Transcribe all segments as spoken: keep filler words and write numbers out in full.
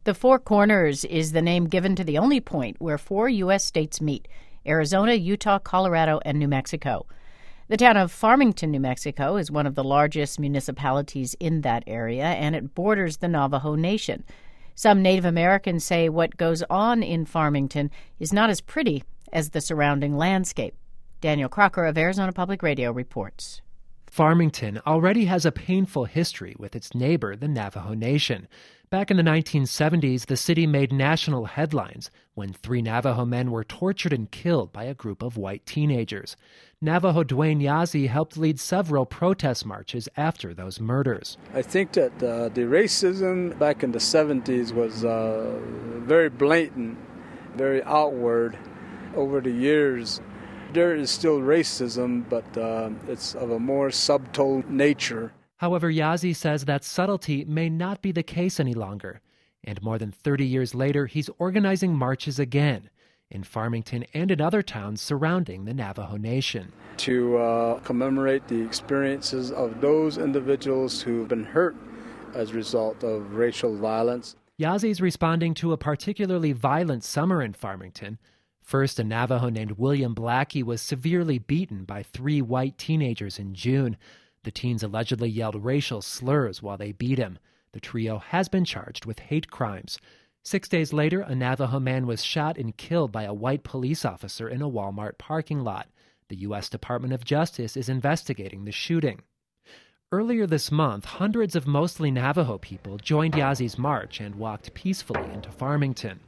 The Four Corners is the name given to the only point where four U S states meet: Arizona, Utah, Colorado, and New Mexico. The town of Farmington, New Mexico, is one of the largest municipalities in that area, and it borders the Navajo Nation. Some Native Americans say what goes on in Farmington is not as pretty as the surrounding landscape. Daniel Crocker of Arizona Public Radio reports. Farmington already has a painful history with its neighbor, the Navajo Nation. Back in the nineteen seventies, the city made national headlines when three Navajo men were tortured and killed by a group of white teenagers. Navajo Dwayne Yazzie helped lead several protest marches after those murders. I think that uh, the racism back in the seventies was uh, very blatant, very outward. Over the years, there is still racism, but uh, it's of a more subtle nature. However, Yazzie says that subtlety may not be the case any longer. And more than thirty years later, he's organizing marches again in Farmington and in other towns surrounding the Navajo Nation. To uh, commemorate the experiences of those individuals who've been hurt as a result of racial violence. Yazzie's responding to a particularly violent summer in Farmington. First, a Navajo named William Blackie was severely beaten by three white teenagers in June. The teens allegedly yelled racial slurs while they beat him. The trio has been charged with hate crimes. Six days later, a Navajo man was shot and killed by a white police officer in a Walmart parking lot. The U S Department of Justice is investigating the shooting. Earlier this month, hundreds of mostly Navajo people joined Yazzie's march and walked peacefully into Farmington.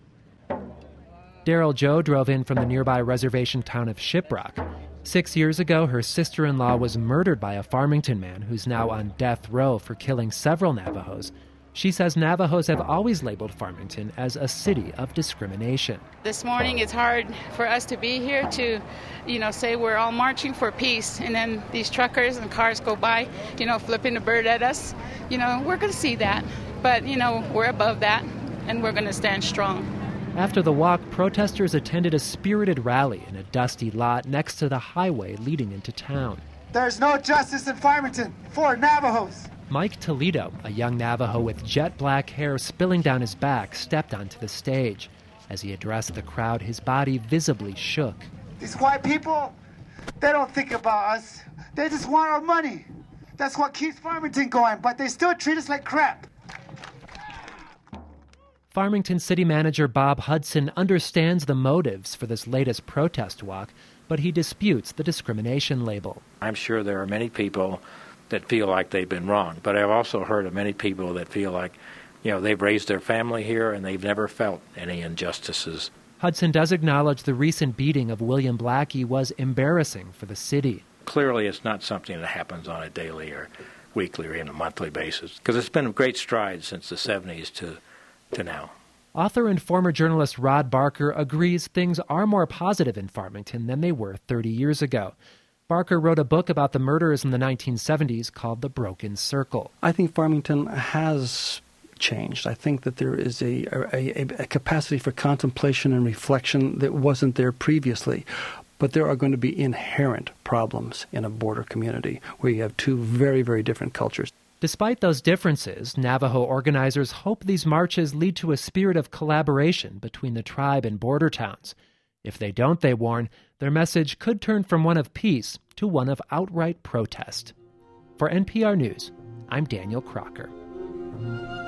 Daryl Joe drove in from the nearby reservation town of Shiprock. Six years ago, her sister-in-law was murdered by a Farmington man who's now on death row for killing several Navajos. She says Navajos have always labeled Farmington as a city of discrimination. This morning it's hard for us to be here to, you know, say we're all marching for peace, and then these truckers and cars go by, you know, flipping the bird at us. You know, we're going to see that. But, you know, we're above that, and we're going to stand strong. After the walk, protesters attended a spirited rally in a dusty lot next to the highway leading into town. There's no justice in Farmington for Navajos. Mike Toledo, a young Navajo with jet black hair spilling down his back, stepped onto the stage. As he addressed the crowd, his body visibly shook. These white people, they don't think about us. They just want our money. That's what keeps Farmington going, but they still treat us like crap. Farmington City Manager Bob Hudson understands the motives for this latest protest walk, but he disputes the discrimination label. I'm sure there are many people that feel like they've been wronged, but I've also heard of many people that feel like, you know, they've raised their family here and they've never felt any injustices. Hudson does acknowledge the recent beating of William Blackie was embarrassing for the city. Clearly, it's not something that happens on a daily or weekly or even a monthly basis, because it's been a great stride since the seventies to to now. Author and former journalist Rod Barker agrees things are more positive in Farmington than they were thirty years ago. Barker wrote a book about the murders in the nineteen seventies called The Broken Circle. I think Farmington has changed. I think that there is a, a, a capacity for contemplation and reflection that wasn't there previously. But there are going to be inherent problems in a border community where you have two very, very different cultures. Despite those differences, Navajo organizers hope these marches lead to a spirit of collaboration between the tribe and border towns. If they don't, they warn, their message could turn from one of peace to one of outright protest. For N P R News, I'm Daniel Crocker.